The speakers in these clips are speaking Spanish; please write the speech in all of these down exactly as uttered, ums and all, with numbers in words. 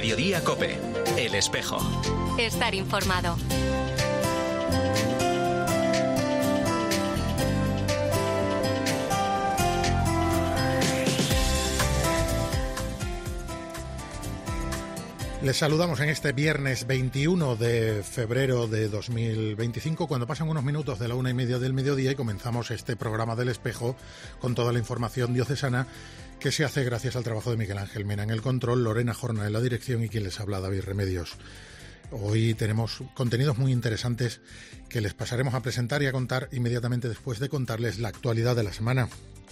Mediodía COPE, El Espejo. Estar informado. Les saludamos en este viernes veintiuno de febrero de dos mil veinticinco, cuando pasan unos minutos de la una y media del mediodía, y comenzamos este programa del Espejo con toda la información diocesana que se hace gracias al trabajo de Miguel Ángel Mena en el control, Lorena Jorna en la dirección y quien les habla, David Remedios. Hoy tenemos contenidos muy interesantes que les pasaremos a presentar y a contar inmediatamente después de contarles la actualidad de la semana.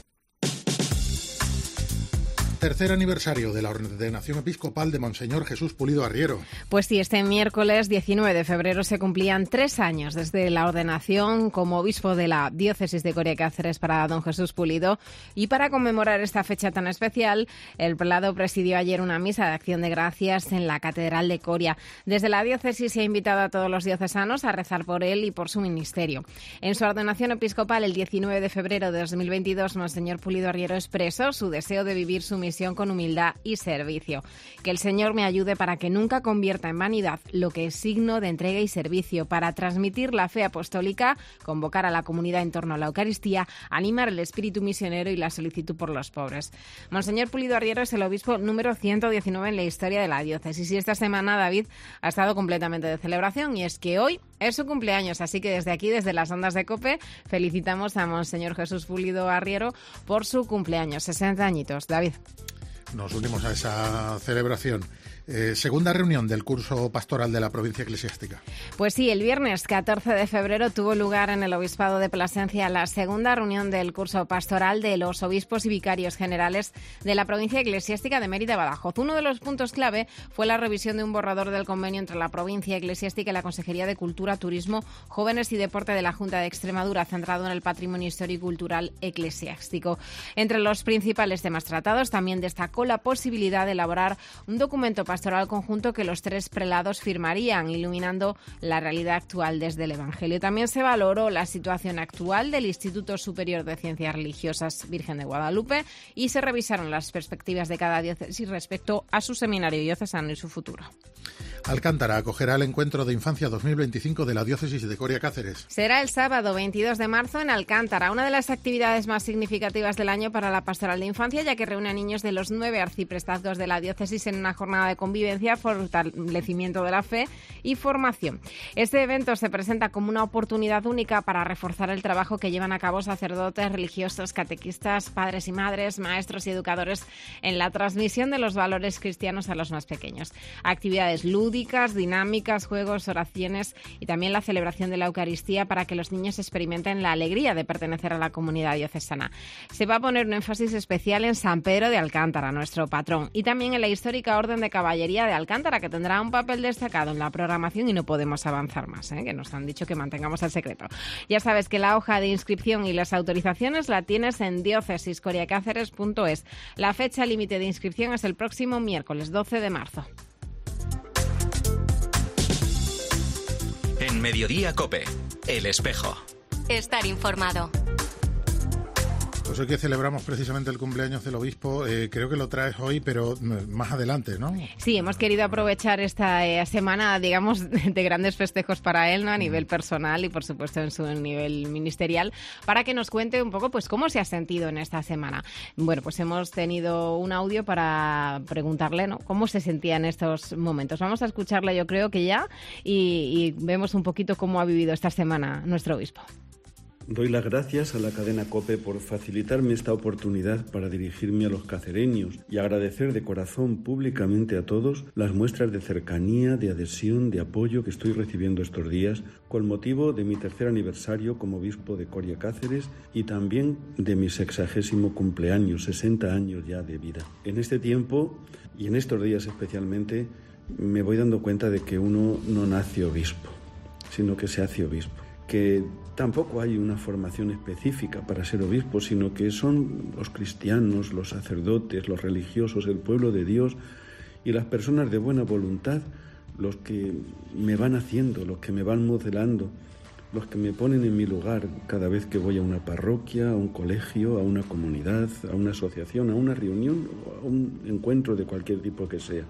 Tercer aniversario de la ordenación episcopal de Monseñor Jesús Pulido Arriero. Pues sí, este miércoles diecinueve de febrero se cumplían tres años desde la ordenación como obispo de la diócesis de Coria Cáceres para don Jesús Pulido, y para conmemorar esta fecha tan especial, el prelado presidió ayer una misa de acción de gracias en la Catedral de Coria. Desde la diócesis se ha invitado a todos los diocesanos a rezar por él y por su ministerio. En su ordenación episcopal el diecinueve de febrero de dos mil veintidós, Monseñor Pulido Arriero expresó su deseo de vivir su misión con humildad y servicio. Que el Señor me ayude para que nunca convierta en vanidad lo que es signo de entrega y servicio, para transmitir la fe apostólica, convocar a la comunidad en torno a la Eucaristía, animar el espíritu misionero y la solicitud por los pobres. Monseñor Pulido Arriero es el obispo número ciento diecinueve en la historia de la diócesis, y esta semana, David, ha estado completamente de celebración, y es que hoy es su cumpleaños, así que desde aquí, desde las ondas de COPE, felicitamos a Monseñor Jesús Pulido Arriero por su cumpleaños, sesenta añitos. David. Nos unimos a esa celebración. Eh, segunda reunión del curso pastoral de la provincia eclesiástica. Pues sí, el viernes catorce de febrero tuvo lugar en el Obispado de Plasencia la segunda reunión del curso pastoral de los obispos y vicarios generales de la provincia eclesiástica de Mérida-Badajoz. Uno de los puntos clave fue la revisión de un borrador del convenio entre la provincia eclesiástica y la Consejería de Cultura, Turismo, Jóvenes y Deporte de la Junta de Extremadura, centrado en el patrimonio histórico y cultural eclesiástico. Entre los principales temas tratados también destacó la posibilidad de elaborar un documento pastoral pastoral conjunto que los tres prelados firmarían, iluminando la realidad actual desde el Evangelio. También se valoró la situación actual del Instituto Superior de Ciencias Religiosas Virgen de Guadalupe, y se revisaron las perspectivas de cada diócesis respecto a su seminario diocesano y su futuro. Alcántara acogerá el encuentro de infancia dos mil veinticinco de la diócesis de Coria Cáceres. Será el sábado veintidós de marzo en Alcántara, una de las actividades más significativas del año para la pastoral de infancia, ya que reúne a niños de los nueve arciprestazgos de la diócesis en una jornada de convivencia, fortalecimiento de la fe y formación. Este evento se presenta como una oportunidad única para reforzar el trabajo que llevan a cabo sacerdotes, religiosos, catequistas, padres y madres, maestros y educadores en la transmisión de los valores cristianos a los más pequeños. Actividades lúdicas, dinámicas, juegos, oraciones y también la celebración de la Eucaristía para que los niños experimenten la alegría de pertenecer a la comunidad diocesana. Se va a poner un énfasis especial en San Pedro de Alcántara, nuestro patrón, y también en la histórica Orden de Caballería de Alcántara, que tendrá un papel destacado en la programación, y no podemos avanzar más, ¿eh? que nos han dicho que mantengamos el secreto. Ya sabes que la hoja de inscripción y las autorizaciones la tienes en diócesis coria cáceres punto es. La fecha límite de inscripción es el próximo miércoles doce de marzo. En Mediodía COPE, El Espejo. Estar informado. Pues hoy que celebramos precisamente el cumpleaños del obispo, eh, creo que lo traes hoy, pero más adelante, ¿no? Sí, hemos querido aprovechar esta eh, semana, digamos, de grandes festejos para él, ¿no? A nivel personal y, por supuesto, en su nivel ministerial, para que nos cuente un poco, pues, cómo se ha sentido en esta semana. Bueno, pues hemos tenido un audio para preguntarle, ¿no?, cómo se sentía en estos momentos. Vamos a escucharle, yo creo que ya, y, y vemos un poquito cómo ha vivido esta semana nuestro obispo. Doy las gracias a la cadena COPE por facilitarme esta oportunidad para dirigirme a los cacereños y agradecer de corazón públicamente a todos las muestras de cercanía, de adhesión, de apoyo que estoy recibiendo estos días con motivo de mi tercer aniversario como obispo de Coria Cáceres y también de mi sexagésimo cumpleaños, sesenta años ya de vida. En este tiempo y en estos días especialmente me voy dando cuenta de que uno no nace obispo, sino que se hace obispo. Que tampoco hay una formación específica para ser obispo, sino que son los cristianos, los sacerdotes, los religiosos, el pueblo de Dios y las personas de buena voluntad los que me van haciendo, los que me van modelando, los que me ponen en mi lugar cada vez que voy a una parroquia, a un colegio, a una comunidad, a una asociación, a una reunión o a un encuentro de cualquier tipo que sea.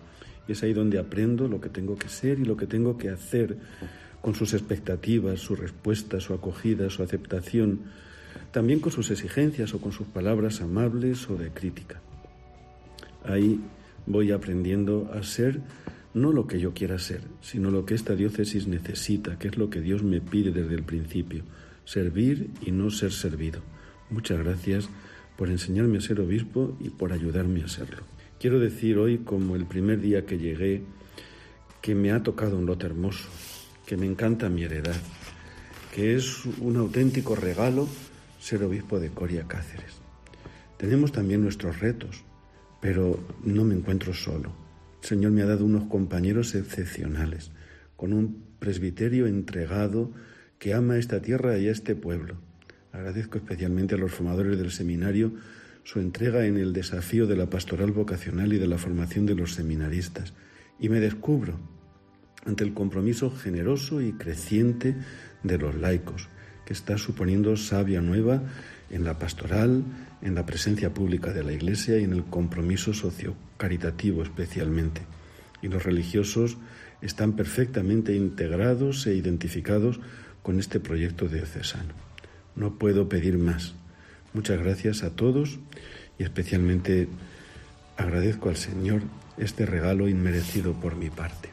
Y es ahí donde aprendo lo que tengo que ser y lo que tengo que hacer, con sus expectativas, su respuesta, su acogida, su aceptación, también con sus exigencias o con sus palabras amables o de crítica. Ahí voy aprendiendo a ser no lo que yo quiera ser, sino lo que esta diócesis necesita, que es lo que Dios me pide desde el principio, servir y no ser servido. Muchas gracias por enseñarme a ser obispo y por ayudarme a serlo. Quiero decir hoy, como el primer día que llegué, que me ha tocado un lote hermoso, que me encanta mi heredad, que es un auténtico regalo ser obispo de Coria Cáceres. Tenemos también nuestros retos, pero no me encuentro solo. El Señor me ha dado unos compañeros excepcionales, con un presbiterio entregado que ama a esta tierra y a este pueblo. Agradezco especialmente a los formadores del seminario su entrega en el desafío de la pastoral vocacional y de la formación de los seminaristas. Y me descubro ante el compromiso generoso y creciente de los laicos, que está suponiendo savia nueva en la pastoral, en la presencia pública de la Iglesia y en el compromiso socio-caritativo especialmente. Y los religiosos están perfectamente integrados e identificados con este proyecto diocesano. No puedo pedir más. Muchas gracias a todos y especialmente agradezco al Señor este regalo inmerecido por mi parte.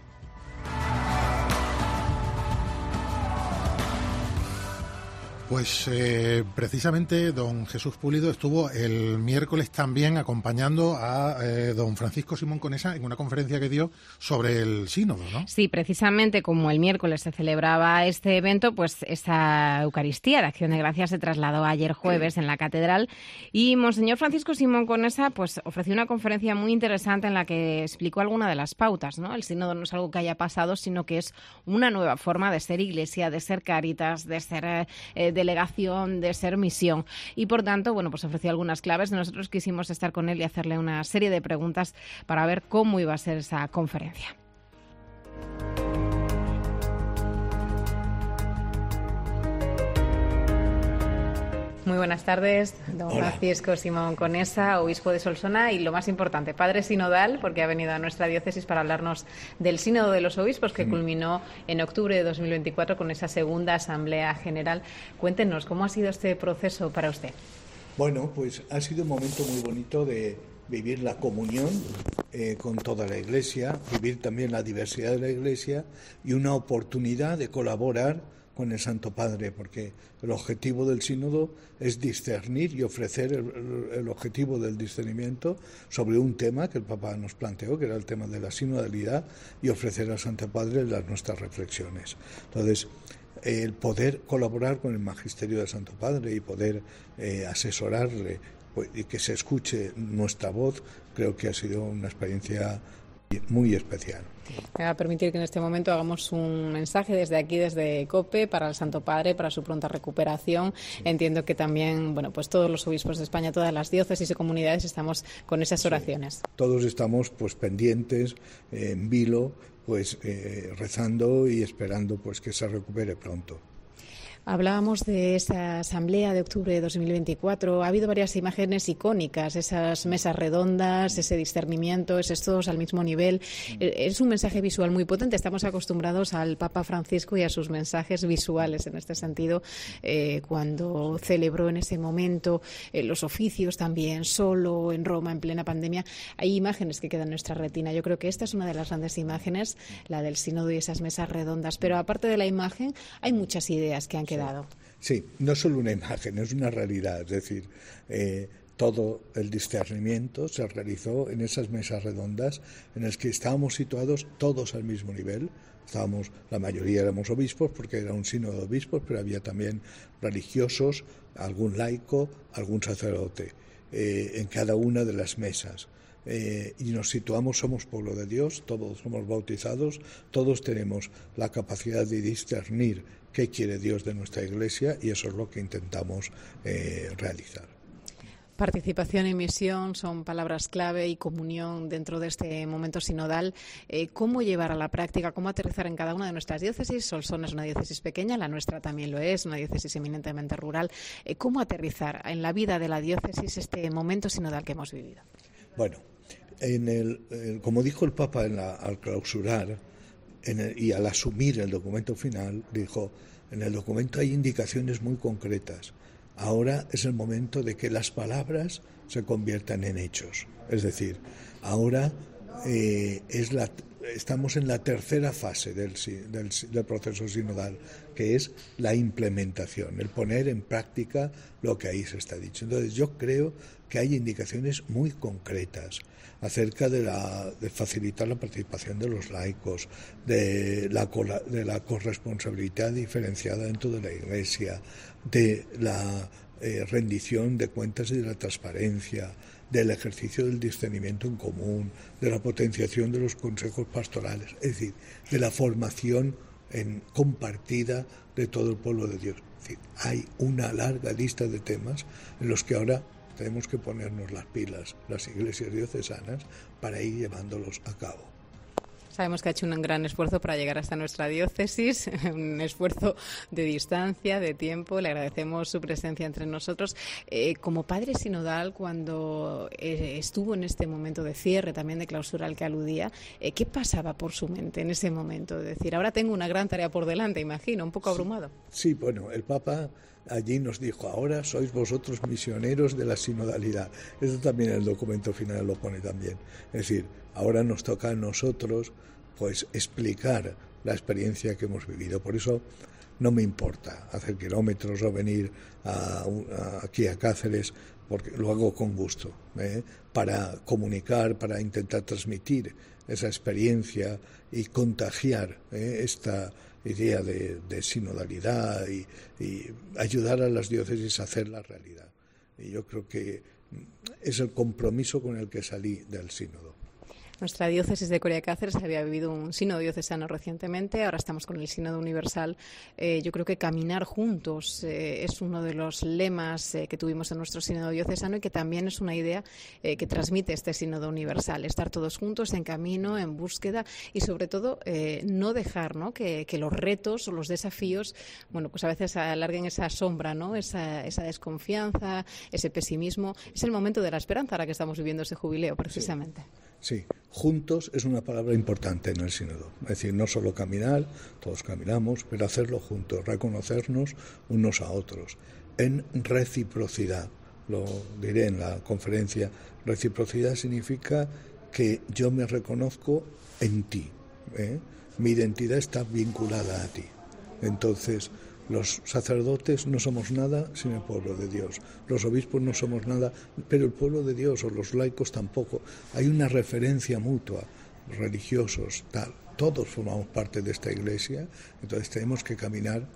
Pues eh, precisamente don Jesús Pulido estuvo el miércoles también acompañando a eh, don Francisco Simón Conesa en una conferencia que dio sobre el sínodo, ¿no? Sí, precisamente como el miércoles se celebraba este evento, pues esa Eucaristía de Acción de Gracias se trasladó ayer jueves en la catedral y Monseñor Francisco Simón Conesa pues ofreció una conferencia muy interesante en la que explicó alguna de las pautas, ¿no? El sínodo no es algo que haya pasado, sino que es una nueva forma de ser iglesia, de ser Cáritas, de ser eh, delegación, de ser misión. Y por tanto, bueno, pues ofreció algunas claves. Nosotros quisimos estar con él y hacerle una serie de preguntas para ver cómo iba a ser esa conferencia. Muy buenas tardes, don Hola. Francisco Simón Conesa, obispo de Solsona y, lo más importante, padre sinodal, porque ha venido a nuestra diócesis para hablarnos del Sínodo de los Obispos, que culminó en octubre de dos mil veinticuatro con esa segunda Asamblea General. Cuéntenos, ¿cómo ha sido este proceso para usted? Bueno, pues ha sido un momento muy bonito de vivir la comunión eh, con toda la Iglesia, vivir también la diversidad de la Iglesia y una oportunidad de colaborar con el Santo Padre, porque el objetivo del sínodo es discernir y ofrecer el, el objetivo del discernimiento sobre un tema que el Papa nos planteó, que era el tema de la sinodalidad, y ofrecer al Santo Padre las nuestras reflexiones. Entonces, el poder colaborar con el magisterio del Santo Padre y poder eh, asesorarle pues, y que se escuche nuestra voz, creo que ha sido una experiencia muy especial. Me va a permitir que en este momento hagamos un mensaje desde aquí, desde COPE, para el Santo Padre, para su pronta recuperación. Entiendo que también, bueno, pues todos los obispos de España, todas las diócesis y comunidades estamos con esas oraciones. Sí, todos estamos pues pendientes, eh, en vilo, pues eh, rezando y esperando pues que se recupere pronto. Hablábamos de esa asamblea de octubre de dos mil veinticuatro. Ha habido varias imágenes icónicas, esas mesas redondas, ese discernimiento, esos todos al mismo nivel. Es un mensaje visual muy potente. Estamos acostumbrados al Papa Francisco y a sus mensajes visuales en este sentido, eh, cuando celebró en ese momento eh, los oficios también, solo en Roma, en plena pandemia. Hay imágenes que quedan en nuestra retina. Yo creo que esta es una de las grandes imágenes, la del sínodo y esas mesas redondas. Pero aparte de la imagen, hay muchas ideas que han quedado. Sí, no solo una imagen, es una realidad. Es decir, eh, todo el discernimiento se realizó en esas mesas redondas en las que estábamos situados todos al mismo nivel. Estábamos, la mayoría éramos obispos porque era un sínodo de obispos, pero había también religiosos, algún laico, algún sacerdote eh, en cada una de las mesas. Eh, y nos situamos, somos pueblo de Dios, todos somos bautizados, todos tenemos la capacidad de discernir qué quiere Dios de nuestra Iglesia y eso es lo que intentamos eh, realizar. Participación y misión son palabras clave y comunión dentro de este momento sinodal. Eh, ¿Cómo llevar a la práctica, cómo aterrizar en cada una de nuestras diócesis? Solsona es una diócesis pequeña, la nuestra también lo es, una diócesis eminentemente rural. Eh, ¿Cómo aterrizar en la vida de la diócesis este momento sinodal que hemos vivido? Bueno, en el, el, como dijo el Papa en la, al clausurar en el, y al asumir el documento final, dijo, en el documento hay indicaciones muy concretas. Ahora es el momento de que las palabras se conviertan en hechos. Es decir, ahora eh, es la, estamos en la tercera fase del, del, del proceso sinodal, que es la implementación, el poner en práctica lo que ahí se está dicho. Entonces yo creo que hay indicaciones muy concretas acerca de, la, de facilitar la participación de los laicos, de la, de la corresponsabilidad diferenciada dentro de la Iglesia, de la eh, rendición de cuentas y de la transparencia, del ejercicio del discernimiento en común, de la potenciación de los consejos pastorales, es decir, de la formación en compartida de todo el pueblo de Dios. Es decir, hay una larga lista de temas en los que ahora tenemos que ponernos las pilas, las iglesias diocesanas, para ir llevándolos a cabo. Sabemos que ha hecho un gran esfuerzo para llegar hasta nuestra diócesis, un esfuerzo de distancia, de tiempo. Le agradecemos su presencia entre nosotros. Eh, como padre sinodal, cuando eh, estuvo en este momento de cierre, también de clausura al que aludía, eh, ¿qué pasaba por su mente en ese momento? Es decir, ahora tengo una gran tarea por delante, imagino, un poco abrumado. Sí, sí, bueno, el Papa allí nos dijo, ahora sois vosotros misioneros de la sinodalidad. Eso también el documento final lo pone también. Es decir, ahora nos toca a nosotros pues explicar la experiencia que hemos vivido. Por eso no me importa hacer kilómetros o venir a, a, aquí a Cáceres, porque lo hago con gusto, ¿eh? para comunicar, para intentar transmitir esa experiencia y contagiar ¿eh? esta idea de, de sinodalidad y, y ayudar a las diócesis a hacer la realidad. Y yo creo que es el compromiso con el que salí del sínodo. Nuestra diócesis de Coria Cáceres había vivido un sínodo diocesano recientemente, ahora estamos con el sínodo universal. Eh, yo creo que caminar juntos eh, es uno de los lemas eh, que tuvimos en nuestro sínodo diocesano y que también es una idea eh, que transmite este sínodo universal, estar todos juntos en camino, en búsqueda y sobre todo eh, no dejar ¿no? Que, que los retos o los desafíos, bueno, pues a veces alarguen esa sombra, ¿no? esa, esa desconfianza, ese pesimismo. Es el momento de la esperanza ahora que estamos viviendo ese jubileo, precisamente. Sí. Sí, juntos es una palabra importante en el sínodo. Es decir, no solo caminar, todos caminamos, pero hacerlo juntos, reconocernos unos a otros, en reciprocidad. Lo diré en la conferencia. Reciprocidad significa que yo me reconozco en ti, ¿eh? Mi identidad está vinculada a ti. Entonces, los sacerdotes no somos nada sin el pueblo de Dios. Los obispos no somos nada, pero el pueblo de Dios o los laicos tampoco. Hay una referencia mutua, religiosos, tal. Todos formamos parte de esta iglesia, entonces tenemos que caminar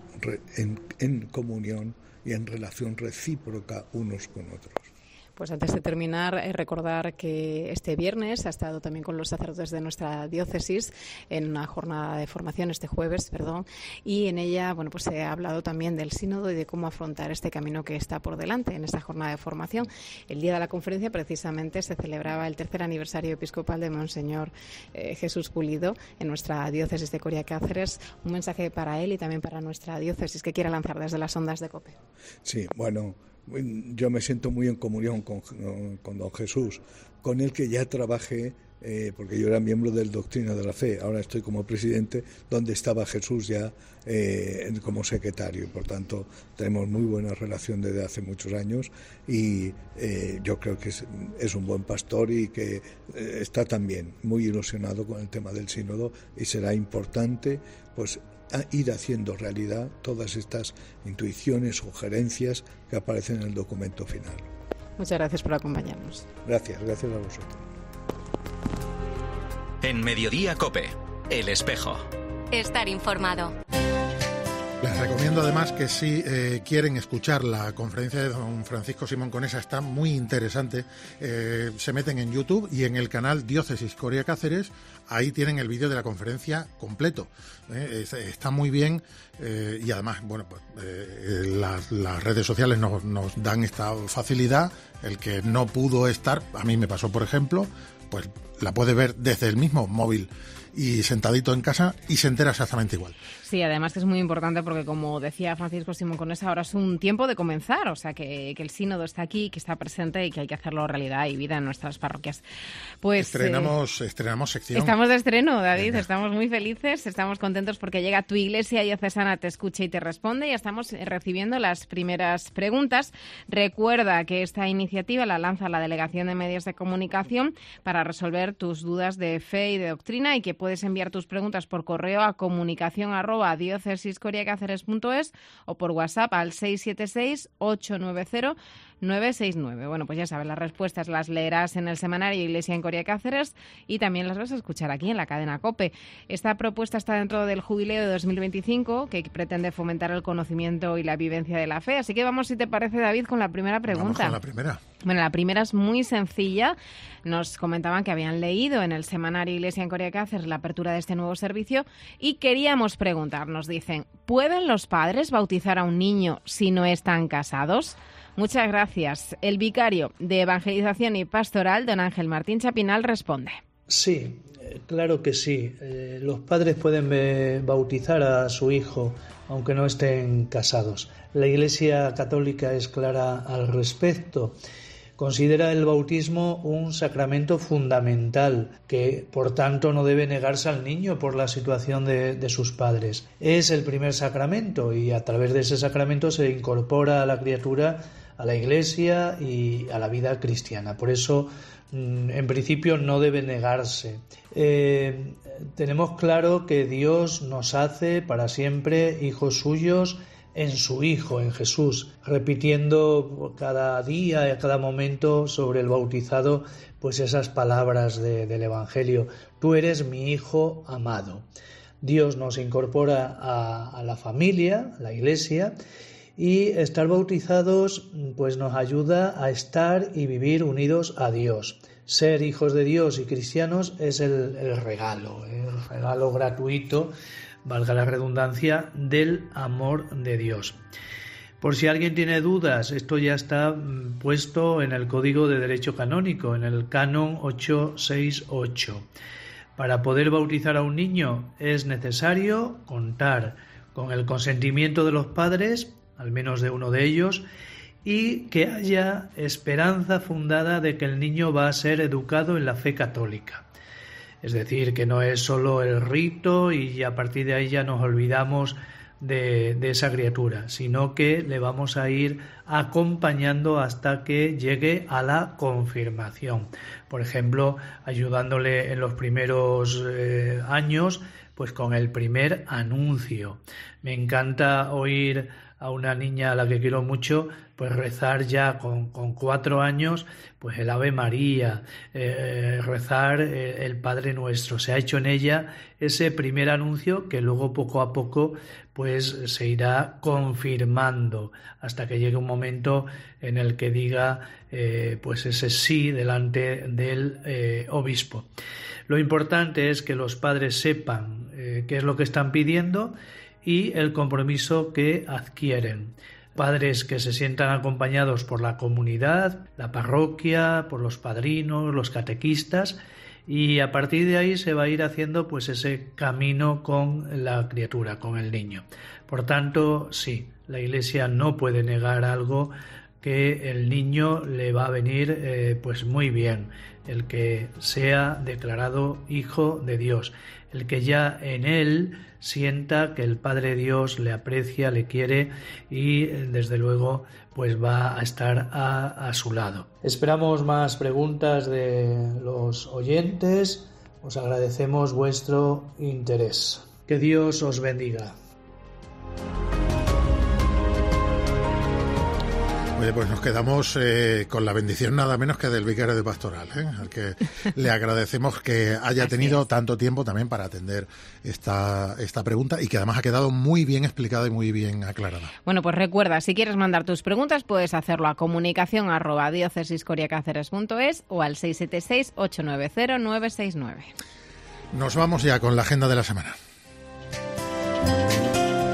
en, en comunión y en relación recíproca unos con otros. Pues antes de terminar, eh, recordar que este viernes ha estado también con los sacerdotes de nuestra diócesis en una jornada de formación, este jueves, perdón, y en ella, bueno, pues se ha hablado también del sínodo y de cómo afrontar este camino que está por delante en esta jornada de formación. El día de la conferencia, precisamente, se celebraba el tercer aniversario episcopal de Monseñor eh, Jesús Pulido en nuestra diócesis de Coria Cáceres. Un mensaje para él y también para nuestra diócesis que quiera lanzar desde las ondas de COPE. Sí, bueno, yo me siento muy en comunión con, con don Jesús, con el que ya trabajé, eh, porque yo era miembro del Doctrina de la Fe, ahora estoy como presidente, donde estaba Jesús ya eh, como secretario. Por tanto, tenemos muy buena relación desde hace muchos años y eh, yo creo que es, es un buen pastor y que eh, está también muy ilusionado con el tema del sínodo y será importante, pues, a ir haciendo realidad todas estas intuiciones, sugerencias que aparecen en el documento final. Muchas gracias por acompañarnos. Gracias, gracias a vosotros. En Mediodía COPE, El Espejo. Estar informado. Les recomiendo además que si eh, quieren escuchar la conferencia de don Francisco Simón Conesa, está muy interesante, eh, se meten en YouTube y en el canal Diócesis Coria Cáceres, ahí tienen el vídeo de la conferencia completo, eh, es, está muy bien eh, y además, bueno, pues eh, las, las redes sociales nos, nos dan esta facilidad, el que no pudo estar, a mí me pasó por ejemplo, pues la puede ver desde el mismo móvil y sentadito en casa y se entera exactamente igual. Sí, además que es muy importante porque, como decía Francisco Simón Conesa, ahora es un tiempo de comenzar, o sea, que, que el sínodo está aquí, que está presente y que hay que hacerlo realidad y vida en nuestras parroquias. Pues Estrenamos, eh, estrenamos sección. Estamos de estreno, David, Venga. Estamos muy felices, estamos contentos porque llega Tu Iglesia Diocesana, te escucha y te responde, y estamos recibiendo las primeras preguntas. Recuerda que esta iniciativa la lanza la Delegación de Medios de Comunicación para resolver tus dudas de fe y de doctrina, y que puedes enviar tus preguntas por correo a comunicación arroba diocesiscoriacáceres.es o por WhatsApp al seis siete seis, ocho nueve cero, nueve seis nueve. Bueno, pues ya sabes, las respuestas las leerás en el semanario Iglesia en Coria Cáceres y también las vas a escuchar aquí en la cadena COPE. Esta propuesta está dentro del jubileo de dos mil veinticinco, que pretende fomentar el conocimiento y la vivencia de la fe. Así que vamos, si te parece, David, con la primera pregunta. Vamos con la primera. Bueno, la primera es muy sencilla. Nos comentaban que habían leído en el semanario Iglesia en Coria Cáceres la apertura de este nuevo servicio y queríamos preguntar, nos dicen, ¿pueden los padres bautizar a un niño si no están casados? Muchas gracias. El vicario de Evangelización y Pastoral, don Ángel Martín Chapinal, responde. Sí, claro que sí. Eh, los padres pueden eh, bautizar a su hijo aunque no estén casados. La Iglesia Católica es clara al respecto. Considera el bautismo un sacramento fundamental que, por tanto, no debe negarse al niño por la situación de, de sus padres. Es el primer sacramento y a través de ese sacramento se incorpora a la criatura a la Iglesia y a la vida cristiana. Por eso, en principio, no debe negarse. Eh, tenemos claro que Dios nos hace para siempre hijos suyos en su Hijo, en Jesús, repitiendo cada día y a cada momento sobre el bautizado pues esas palabras de, del Evangelio. Tú eres mi Hijo amado. Dios nos incorpora a, a la familia, a la Iglesia, y estar bautizados pues nos ayuda a estar y vivir unidos a Dios. Ser hijos de Dios y cristianos es el, el regalo, el regalo gratuito, valga la redundancia, del amor de Dios. Por si alguien tiene dudas, esto ya está puesto en el Código de Derecho Canónico, en el Canon ochocientos sesenta y ocho. Para poder bautizar a un niño es necesario contar con el consentimiento de los padres, al menos de uno de ellos, y que haya esperanza fundada de que el niño va a ser educado en la fe católica. Es decir, que no es solo el rito y a partir de ahí ya nos olvidamos de, de esa criatura, sino que le vamos a ir acompañando hasta que llegue a la confirmación. Por ejemplo, ayudándole en los primeros eh, años, pues con el primer anuncio. Me encanta oír a una niña a la que quiero mucho, pues rezar ya con, con cuatro años, pues el Ave María, eh, rezar eh, el Padre Nuestro. Se ha hecho en ella ese primer anuncio que luego poco a poco pues se irá confirmando hasta que llegue un momento en el que diga eh, pues ese sí delante del eh, obispo. Lo importante es que los padres sepan eh, qué es lo que están pidiendo y el compromiso que adquieren. Padres que se sientan acompañados por la comunidad, la parroquia, por los padrinos, los catequistas, y a partir de ahí se va a ir haciendo pues ese camino con la criatura, con el niño. Por tanto, sí, la Iglesia no puede negar algo que el niño le va a venir eh, pues muy bien, el que sea declarado hijo de Dios, el que ya en él sienta que el Padre Dios le aprecia, le quiere y desde luego pues va a estar a, a su lado. Esperamos más preguntas de los oyentes, os agradecemos vuestro interés. Que Dios os bendiga. Oye, pues nos quedamos eh, con la bendición nada menos que del vicario de pastoral, ¿eh? al que le agradecemos que haya tenido tanto tiempo también para atender esta, esta pregunta y que además ha quedado muy bien explicada y muy bien aclarada. Bueno, pues recuerda, si quieres mandar tus preguntas puedes hacerlo a comunicación arroba diocesiscoriacáceres.es o al seis siete seis, ocho nueve cero, nueve seis nueve. Nos vamos ya con la agenda de la semana.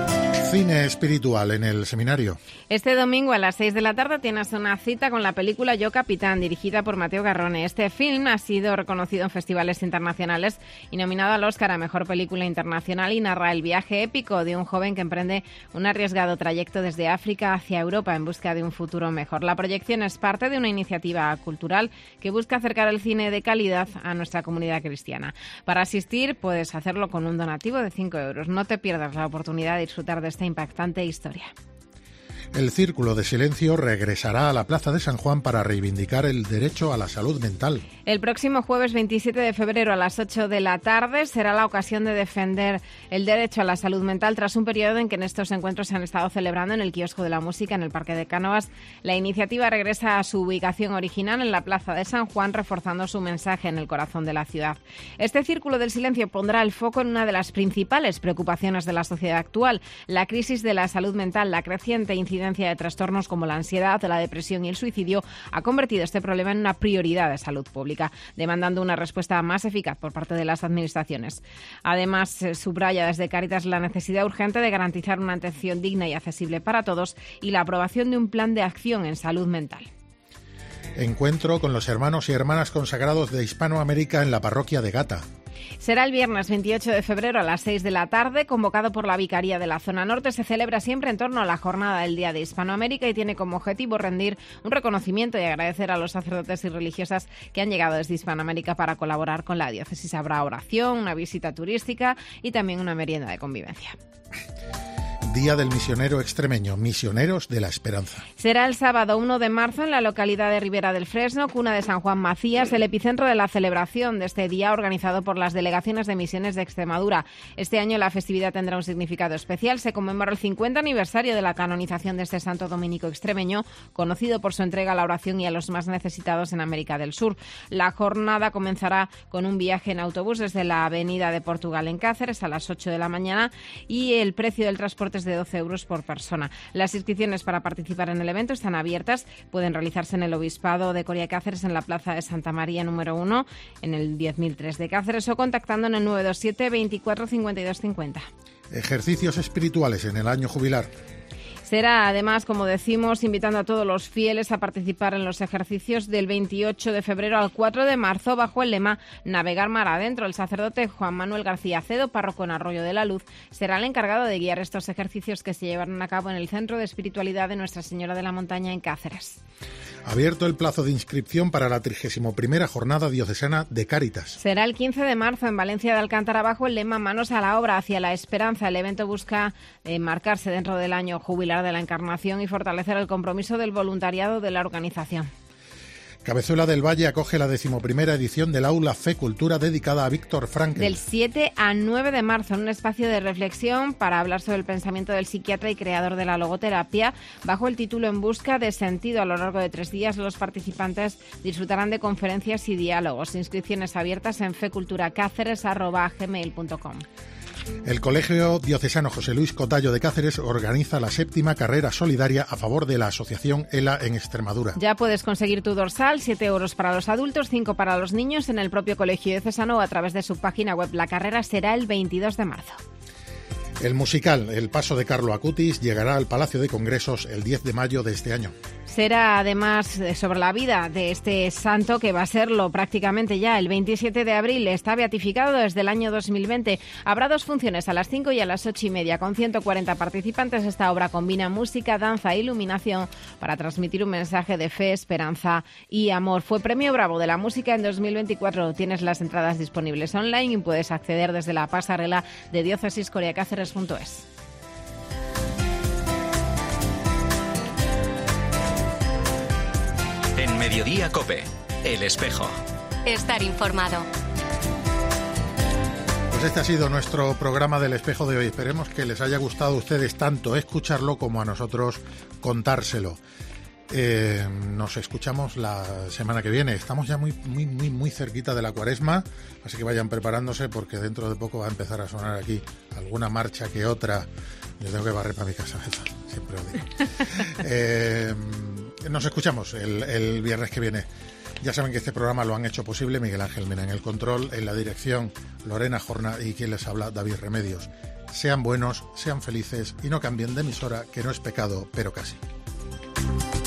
Cine espiritual en el seminario. Este domingo a las seis de la tarde tienes una cita con la película Yo Capitán, dirigida por Matteo Garrone. Este film ha sido reconocido en festivales internacionales y nominado al Oscar a Mejor Película Internacional, y narra el viaje épico de un joven que emprende un arriesgado trayecto desde África hacia Europa en busca de un futuro mejor. La proyección es parte de una iniciativa cultural que busca acercar el cine de calidad a nuestra comunidad cristiana. Para asistir puedes hacerlo con un donativo de cinco euros. No te pierdas la oportunidad de disfrutar de esta impactante historia. El Círculo de Silencio regresará a la Plaza de San Juan para reivindicar el derecho a la salud mental. El próximo jueves veintisiete de febrero a las ocho de la tarde será la ocasión de defender el derecho a la salud mental tras un periodo en que en estos encuentros se han estado celebrando en el Kiosco de la Música en el Parque de Cánovas. La iniciativa regresa a su ubicación original en la Plaza de San Juan, reforzando su mensaje en el corazón de la ciudad. Este Círculo del Silencio pondrá el foco en una de las principales preocupaciones de la sociedad actual, la crisis de la salud mental. La creciente incidencia de trastornos como la ansiedad, la depresión y el suicidio ha convertido este problema en una prioridad de salud pública, demandando una respuesta más eficaz por parte de las administraciones. Además, subraya desde Cáritas la necesidad urgente de garantizar una atención digna y accesible para todos y la aprobación de un plan de acción en salud mental. Encuentro con los hermanos y hermanas consagrados de Hispanoamérica en la parroquia de Gata. Será el viernes veintiocho de febrero a las seis de la tarde, convocado por la Vicaría de la Zona Norte. Se celebra siempre en torno a la jornada del Día de Hispanoamérica y tiene como objetivo rendir un reconocimiento y agradecer a los sacerdotes y religiosas que han llegado desde Hispanoamérica para colaborar con la diócesis. Habrá oración, una visita turística y también una merienda de convivencia. Día del Misionero Extremeño, Misioneros de la Esperanza. Será el sábado uno de marzo en la localidad de Ribera del Fresno, cuna de San Juan Macías, el epicentro de la celebración de este día organizado por las delegaciones de misiones de Extremadura. Este año la festividad tendrá un significado especial. Se conmemora el cincuenta aniversario de la canonización de este santo dominico extremeño, conocido por su entrega a la oración y a los más necesitados en América del Sur. La jornada comenzará con un viaje en autobús desde la Avenida de Portugal en Cáceres a las ocho de la mañana y el precio del transporte de doce euros por persona. Las inscripciones para participar en el evento están abiertas. Pueden realizarse en el Obispado de Coria Cáceres, en la Plaza de Santa María número uno, en el diez mil tres de Cáceres, o contactando en el nueve dos siete, veinticuatro, cincuenta y dos cincuenta. Ejercicios espirituales en el año jubilar. Será, además, como decimos, invitando a todos los fieles a participar en los ejercicios del veintiocho de febrero al cuatro de marzo bajo el lema Navegar mar adentro. El sacerdote Juan Manuel García Acedo, párroco en Arroyo de la Luz, será el encargado de guiar estos ejercicios que se llevarán a cabo en el Centro de Espiritualidad de Nuestra Señora de la Montaña en Cáceres. Abierto el plazo de inscripción para la trigésima primera Jornada Diocesana de Cáritas. Será el quince de marzo en Valencia de Alcántara bajo el lema Manos a la obra hacia la esperanza. El evento busca eh, marcarse dentro del año jubilar de la Encarnación y fortalecer el compromiso del voluntariado de la organización. Cabezuela del Valle acoge la decimoprimera edición del Aula Fe Cultura dedicada a Víctor Frankl. Del siete al nueve de marzo, en un espacio de reflexión para hablar sobre el pensamiento del psiquiatra y creador de la logoterapia, bajo el título En busca de sentido. A lo largo de tres días, los participantes disfrutarán de conferencias y diálogos. Inscripciones abiertas en feculturacáceres arroba gmail punto com. El Colegio Diocesano José Luis Cotallo de Cáceres organiza la séptima carrera solidaria a favor de la asociación ELA en Extremadura. Ya puedes conseguir tu dorsal, siete euros para los adultos, cinco para los niños, en el propio Colegio Diocesano o a través de su página web. La carrera será el veintidós de marzo. El musical El Paso de Carlo Acutis llegará al Palacio de Congresos el diez de mayo de este año. Será además sobre la vida de este santo, que va a serlo prácticamente ya el veintisiete de abril. Está beatificado desde el año dos mil veinte. Habrá dos funciones, a las cinco y a las ocho y media. Con ciento cuarenta participantes, esta obra combina música, danza e iluminación para transmitir un mensaje de fe, esperanza y amor. Fue Premio Bravo de la Música en dos mil veinticuatro. Tienes las entradas disponibles online y puedes acceder desde la pasarela de diócesis coria cáceres punto es. En Mediodía COPE, El Espejo. Estar informado. Pues este ha sido nuestro programa del Espejo de hoy. Esperemos que les haya gustado a ustedes tanto escucharlo como a nosotros contárselo. Eh, nos escuchamos la semana que viene. Estamos ya muy, muy, muy, muy cerquita de la Cuaresma, así que vayan preparándose porque dentro de poco va a empezar a sonar aquí alguna marcha que otra. Yo tengo que barrer para mi casa, jefa, siempre lo digo. eh, nos escuchamos el, el viernes que viene. Ya saben que este programa lo han hecho posible Miguel Ángel Mena en el control, en la dirección Lorena Jorna y quien les habla, David Remedios. sean buenos, sean felices y no cambien de emisora, que no es pecado, pero casi.